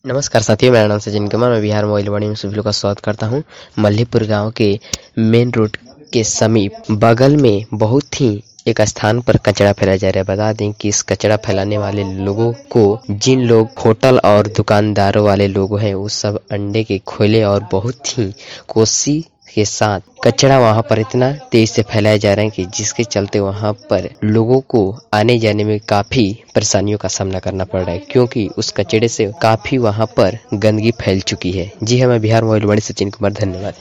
नमस्कार साथियों, मेरा नाम सचिन कुमार। मैं बिहार मोबाइल वाणी में सभी लोग का स्वागत करता हूं। मल्लीपुर गांव के मेन रोड के समीप बगल में बहुत ही एक स्थान पर कचरा फैलाया जा रहा है। बता दें कि इस कचरा फैलाने वाले लोगों को जिन लोग होटल और दुकानदारों वाले लोग हैं वो सब अंडे के खोले और बहुत ही कोशिश के साथ कचरा वहां पर इतना तेज से फैलाया जा रहा है कि जिसके चलते वहां पर लोगों को आने जाने में काफी परेशानियों का सामना करना पड़ रहा है, क्योंकि उस कचरे से काफी वहां पर गंदगी फैल चुकी है। जी हाँ, मैं बिहार मोबाइल वाणी सचिन कुमार। धन्यवाद।